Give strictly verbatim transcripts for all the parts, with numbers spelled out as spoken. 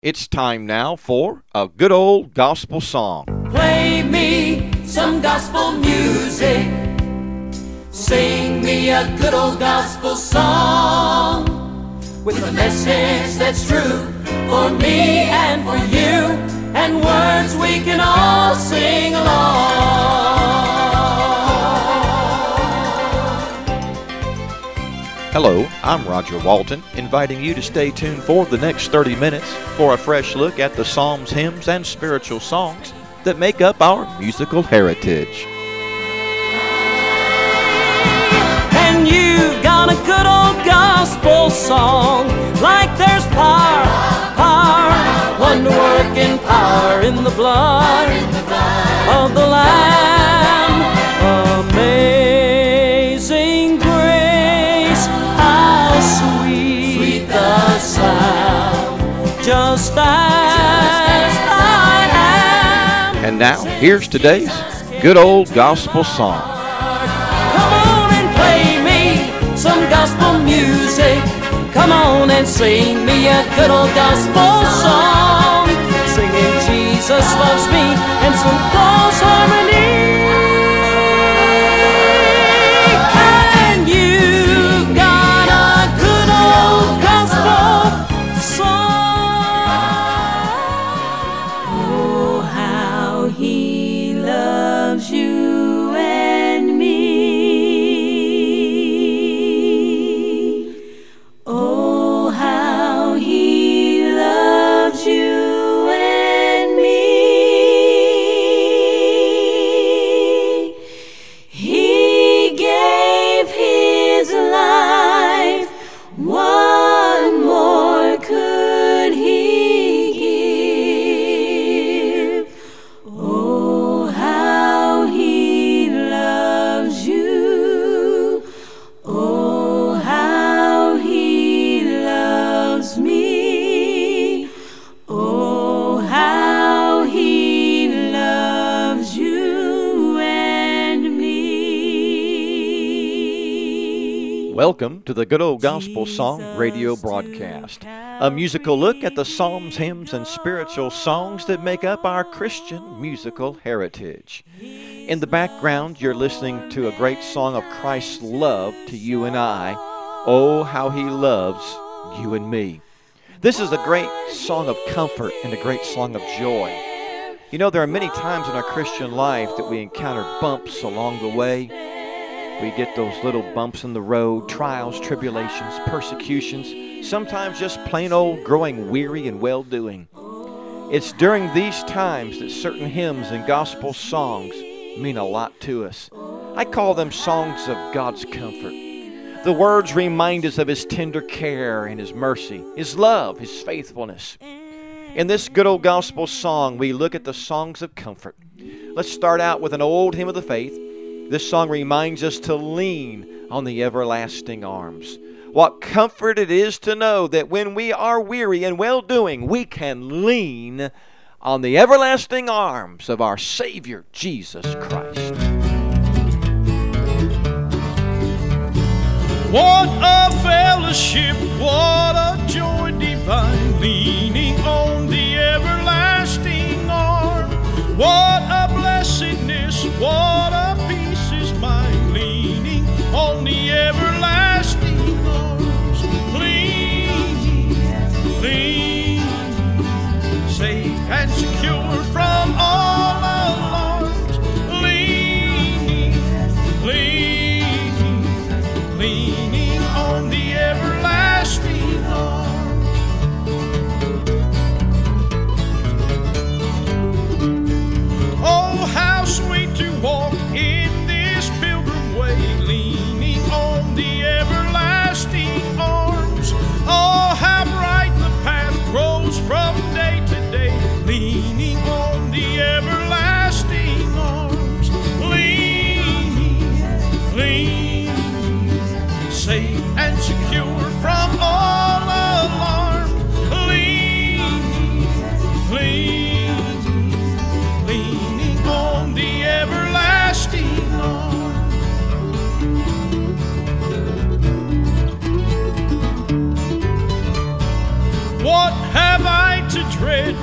It's time now for a good old gospel song. Play me some gospel music. Sing me a good old gospel song with a message that's true for me and for you, and words we can all sing along. Hello, I'm Roger Walton, inviting you to stay tuned for the next thirty minutes for a fresh look at the psalms, hymns, and spiritual songs that make up our musical heritage. And you've got a good old gospel song, like there's power, power, wonder-working power in the blood of the Lamb. Amazing grace, how sweet, sweet the sound, just as I am. And now, here's today's good old gospel song. Come on and play me some gospel music. Come on and sing me a good old gospel song, singing Jesus loves me and some close harmony. And you got a good old gospel song. Oh, how he loves you and me. Oh, how he loves you and me. He gave his life. What more could he give? Oh, how he loves you. Oh, how he loves me. Oh, how he loves you and me. Welcome to the Good Old Gospel Song radio broadcast, a musical look at the psalms, hymns, and spiritual songs that make up our Christian musical heritage. In the background, you're listening to a great song of Christ's love to you and I. Oh, how he loves you and me. This is a great song of comfort and a great song of joy. You know, there are many times in our Christian life that we encounter bumps along the way. We get those little bumps in the road, trials, tribulations, persecutions, sometimes just plain old growing weary and well-doing. It's during these times that certain hymns and gospel songs mean a lot to us. I call them songs of God's comfort. The words remind us of His tender care and His mercy, His love, His faithfulness. In this good old gospel song, we look at the songs of comfort. Let's start out with an old hymn of the faith. This song reminds us to lean on the everlasting arms. What comfort it is to know that when we are weary and well-doing, we can lean on the everlasting arms of our Savior, Jesus Christ. What a fellowship, what a joy divine, leaning on the everlasting arm. What a blessedness, what a peace is mine, leaning on the everlasting arms. Leaning, leaning, safe and secure from all alarms. Leaning, leaning, leaning on the everlasting arms. Oh, how sweet to walk in this pilgrim way, leaning on the everlasting arms. Oh, how bright the path grows from day to day, leaning on the everlasting arms. Leaning, leaning, safe and secure from all alarm. Leaning, leaning, leaning on the everlasting arms. What have I to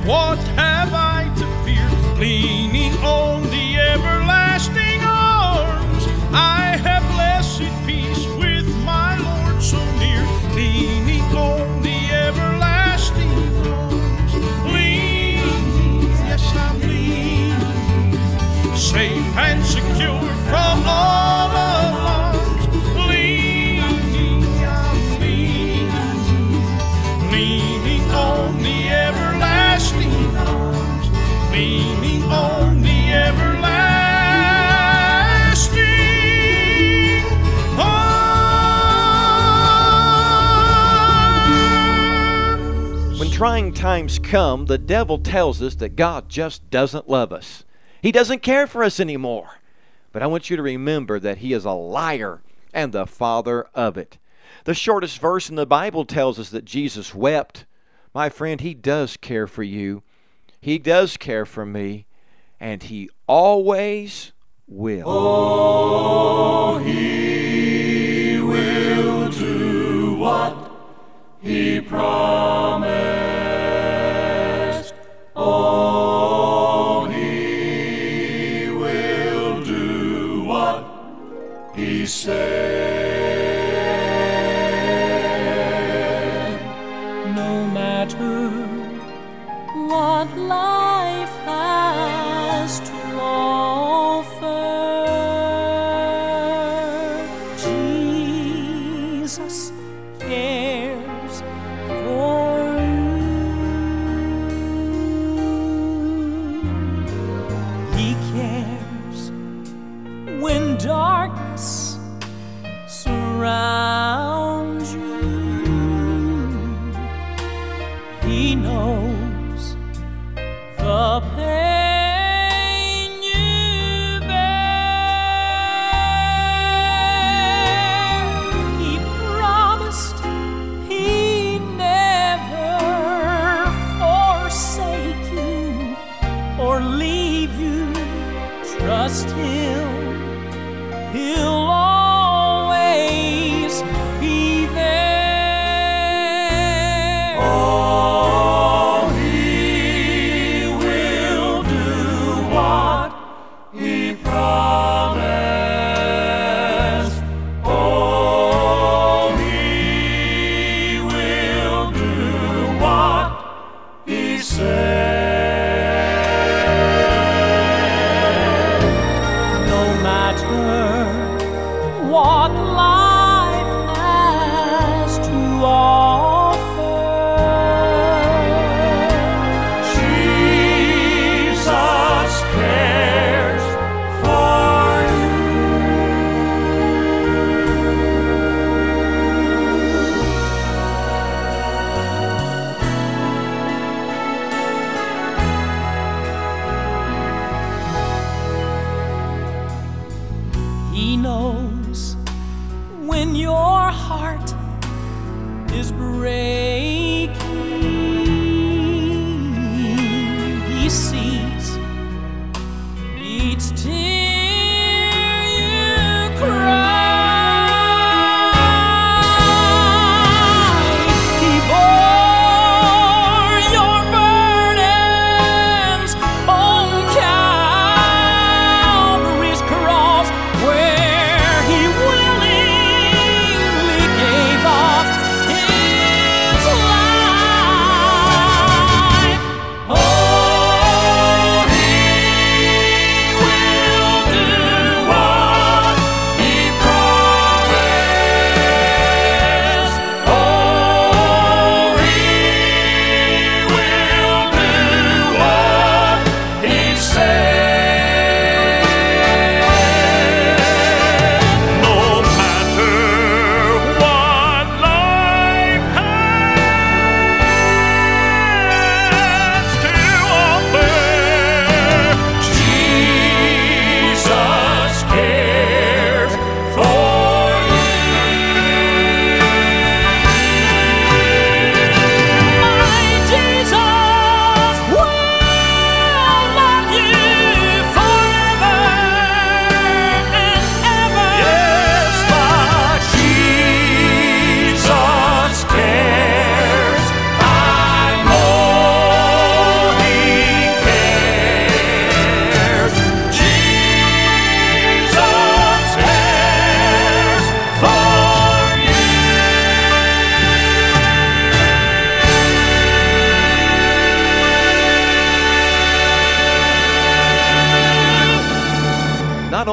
what have I to fear? Leaning on the everlasting arms, I have blessed peace with my Lord so near. Leaning on the everlasting arms, leaning, yes I'm leaning, safe and secure from all alarms. Leaning, I'm leaning, leaning on the everlasting arms, leaning on the everlasting arms. When trying times come, the devil tells us that God just doesn't love us. He doesn't care for us anymore. But I want you to remember that he is a liar and the father of it. The shortest verse in the Bible tells us that Jesus wept. My friend, he does care for you. He does care for me. And he always will. Oh, he will do what he promised. Oh, he will do what he said. No matter what life has to offer, Jesus cares for you. He cares when darkness surrounds you. He knows the pain you bear. He promised he'd never forsake you or leave you. Trust him, he'll always be there. Oh, he will do what he promised. Oh, he will do what he said. No matter what life has to offer, Jesus cares for you. He knows when your heart is breaking. He sees each tear you cry. He bore your burdens on Calvary's cross, where he willingly gave up his life. Oh,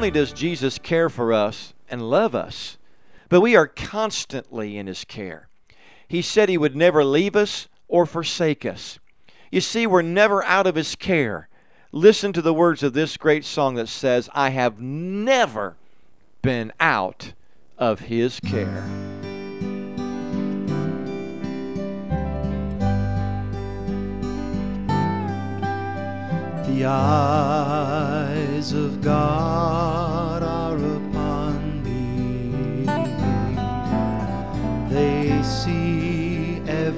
only does Jesus care for us and love us, but we are constantly in His care. He said He would never leave us or forsake us. You see, we're never out of His care. Listen to the words of this great song that says, I have never been out of His care. The eyes of God are upon me. They see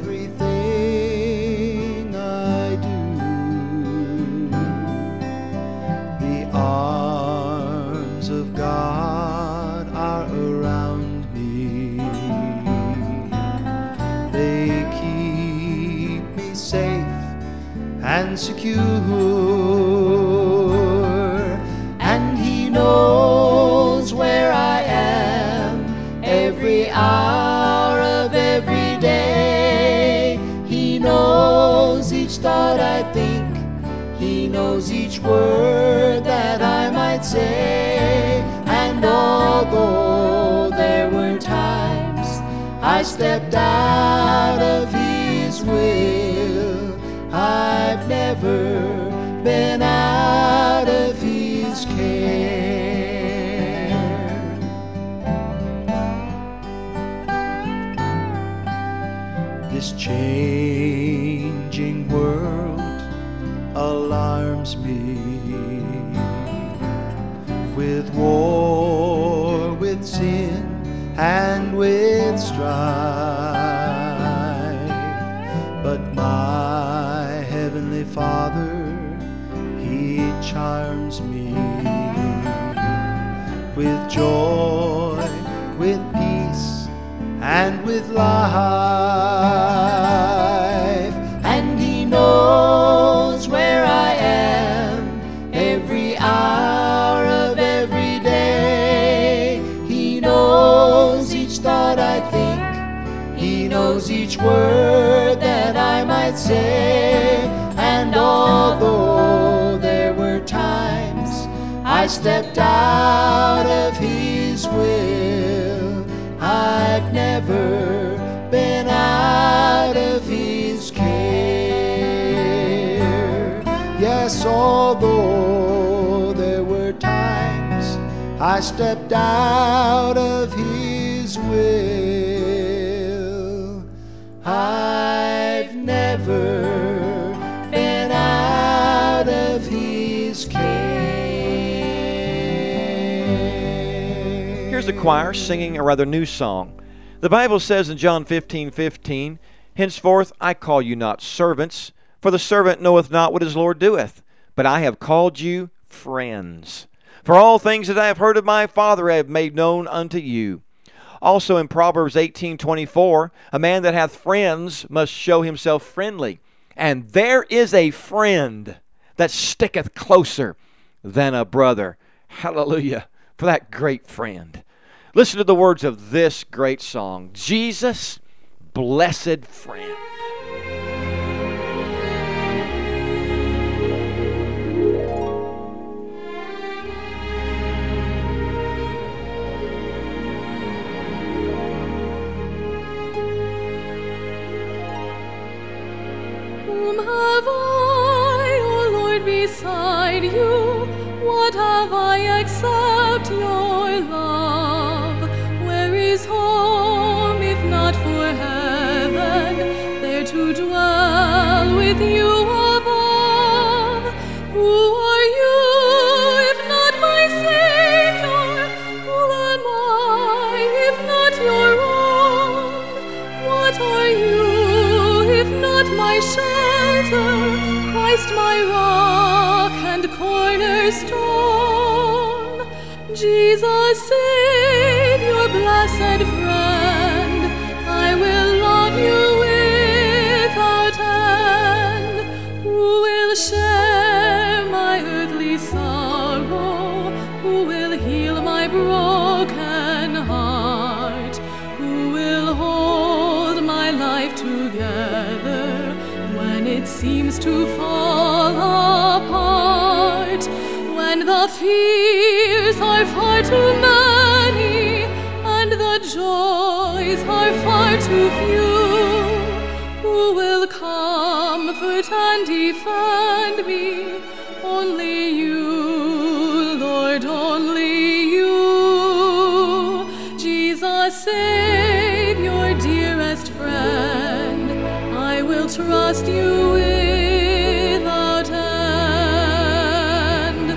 everything I do. The arms of God are around me. They keep me safe and secure, and He knows where I am every hour of every day. He knows each thought I think, He knows each word that I might say. And although there were times I stepped out of His will, I've never been out of His care. This changing world alarms me, with war, with sin, and with strife. But my Heavenly Father, He charms me with joy, with peace, and with life. And He knows where I am every hour of every day. He knows each thought I think, He knows each word that I might say. And although there were times I stepped out of His will, I've never been out of His care. Yes, although there were times I stepped out of His will, I've never been out of His care. Here's the choir singing a rather new song. The Bible says in John fifteen fifteen, Henceforth I call you not servants, for the servant knoweth not what his Lord doeth, but I have called you friends. For all things that I have heard of my Father I have made known unto you. Also in Proverbs eighteen twenty-four, a man that hath friends must show himself friendly. And there is a friend that sticketh closer than a brother. Hallelujah for that great friend. Listen to the words of this great song, Jesus, Blessed Friend. Whom have I, O Lord, beside you? What have I except your love? Where is home if not for heaven? There to dwell with you above. Who are you if not my Savior? Who am I if not your own? What are you if not my shelter? Christ my rock and cornerstone. Jesus, Savior, blessed friend, I will love you without end. Who will share my earthly sorrow? Who will heal my broken heart? Who will hold my life together when it seems to fall apart? When and the fears are far too many, and the joys are far too few. Who will comfort and defend me? Only you, Lord, only you. Jesus, Savior, dearest friend, I will trust you without end.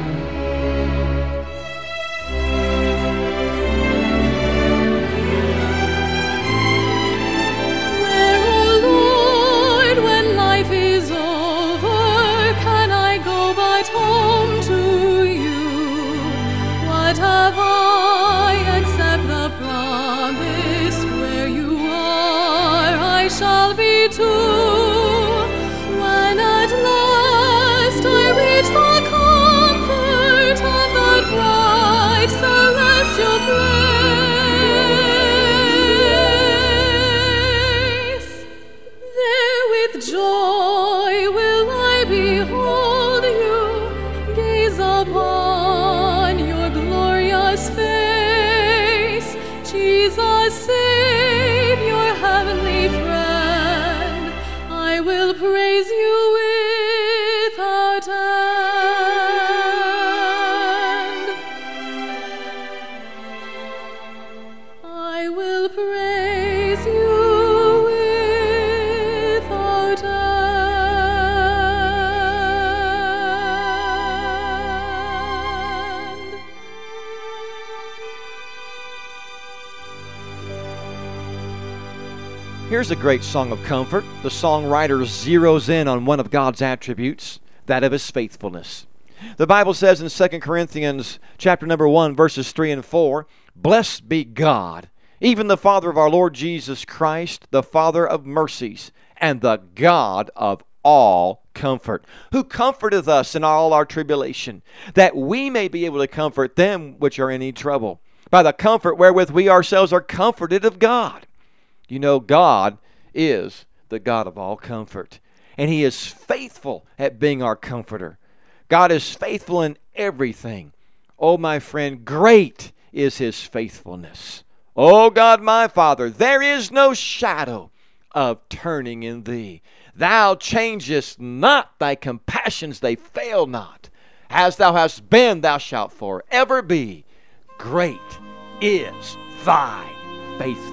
Where, O Lord, when life is over, can I go but home to you? What have I except the promise? Where you are, I shall be too. When at last I reach the comfort of that bright celestial place, there with joy will I behold you, gaze upon your glorious face. Jesus, Savior, heavenly friend, I will praise you without end. I will praise you without end. Here's a great song of comfort. The songwriter zeroes in on one of God's attributes, that of his faithfulness. The Bible says in Second Corinthians chapter number one, verses three and four, "Blessed be God, even the Father of our Lord Jesus Christ, the Father of mercies, and the God of all comfort, who comforteth us in all our tribulation, that we may be able to comfort them which are in any trouble, by the comfort wherewith we ourselves are comforted of God." You know, God is the God of all comfort, and He is faithful at being our comforter. God is faithful in everything. Oh, my friend, great is His faithfulness. Oh, God, my Father, there is no shadow of turning in Thee. Thou changest not, Thy compassions, they fail not. As Thou hast been, Thou shalt forever be. Great is Thy faithfulness.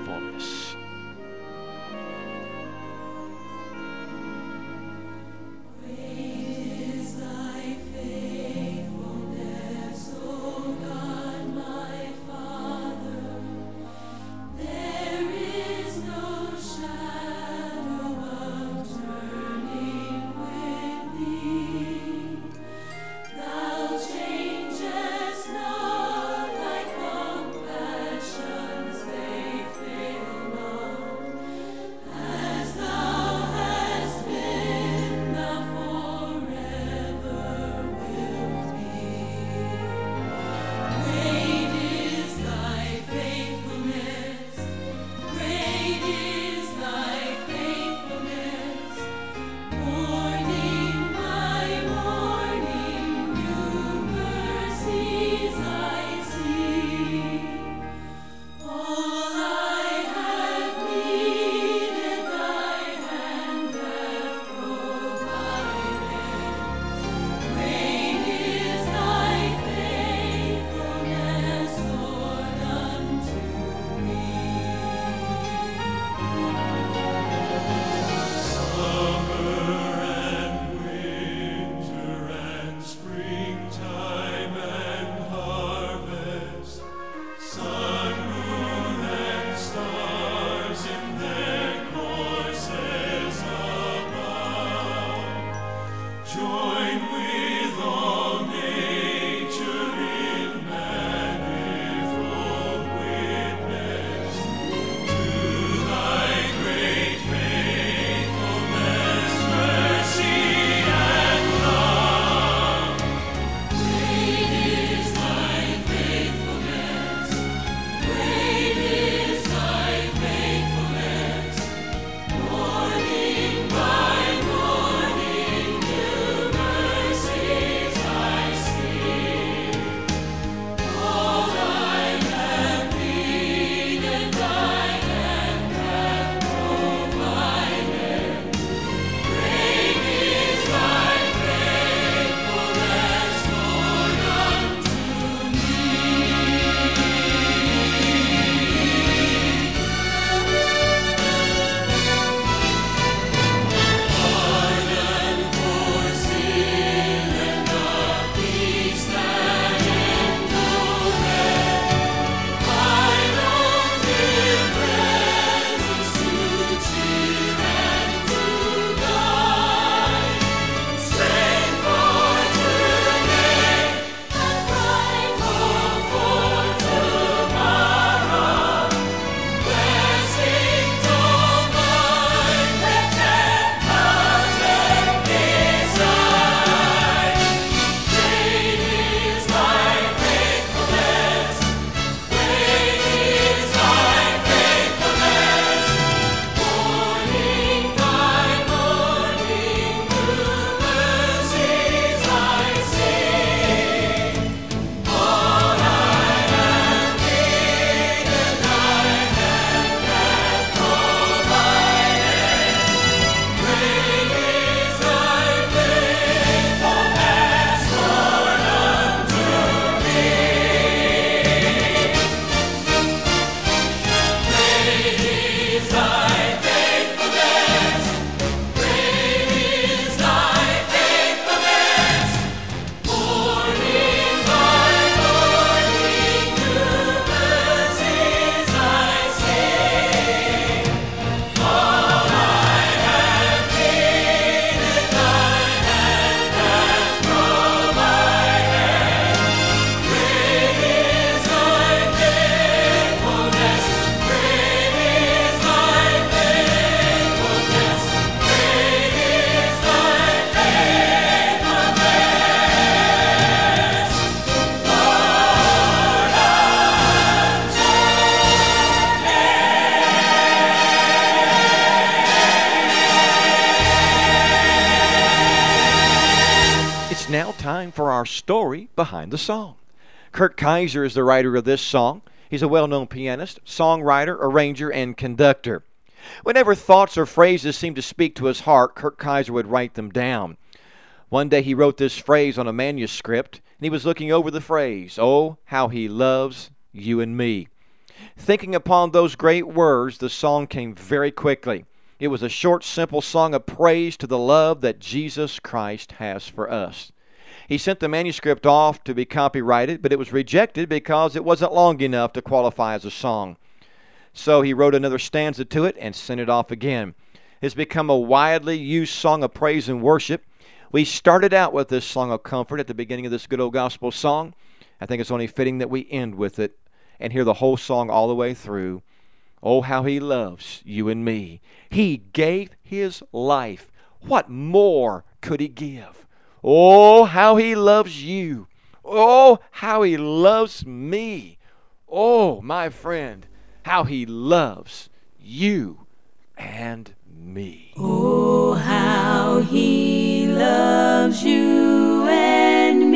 It's now time for our story behind the song. Kurt Kaiser is the writer of this song. He's a well-known pianist, songwriter, arranger, and conductor. Whenever thoughts or phrases seemed to speak to his heart, Kurt Kaiser would write them down. One day he wrote this phrase on a manuscript, and he was looking over the phrase, "Oh, how he loves you and me." Thinking upon those great words, the song came very quickly. It was a short, simple song of praise to the love that Jesus Christ has for us. He sent the manuscript off to be copyrighted, but it was rejected because it wasn't long enough to qualify as a song. So he wrote another stanza to it and sent it off again. It's become a widely used song of praise and worship. We started out with this song of comfort at the beginning of this good old gospel song. I think it's only fitting that we end with it and hear the whole song all the way through. Oh, how he loves you and me. He gave his life. What more could he give? Oh, how he loves you. Oh, how he loves me. Oh, my friend, how he loves you and me. Oh, how he loves you and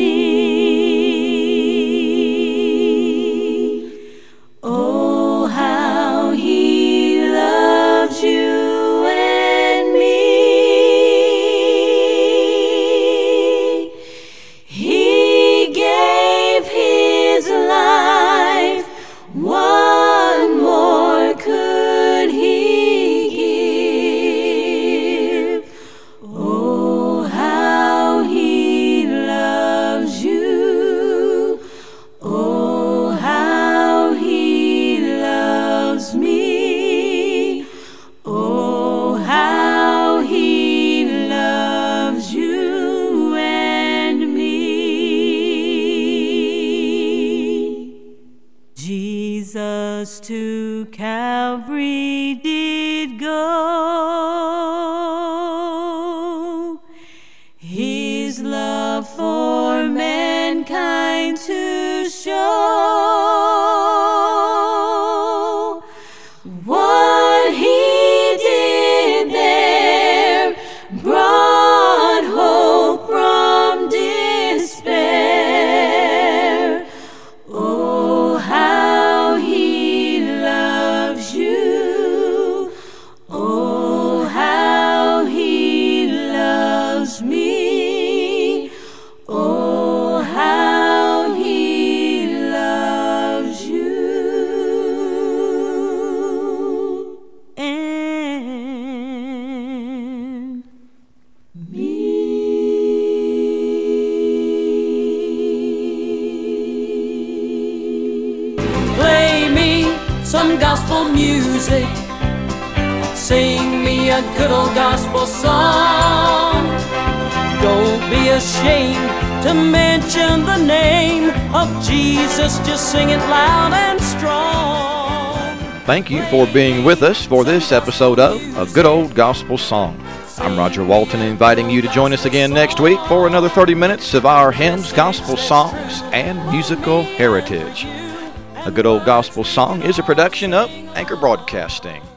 me. Oh, how he loves you and me. He gave his life. What more could he give? Oh, how he loves you. Oh, how he loves me. Oh, how he loves you and me. Jesus to Calvary did go, his love for mankind to show. What he did there brought hope from despair. Oh, how he loves you. Oh, how he loves me. Oh, how he loves you and me. Play me some gospel music. Sing me a good old gospel song. Don't be ashamed to mention the name of Jesus. Just sing it loud and strong. Thank you for being with us for this episode of A Good Old Gospel Song. I'm Roger Walton, inviting you to join us again next week for another thirty minutes of our hymns, gospel songs, and musical heritage. A Good Old Gospel Song is a production of Anchor Broadcasting.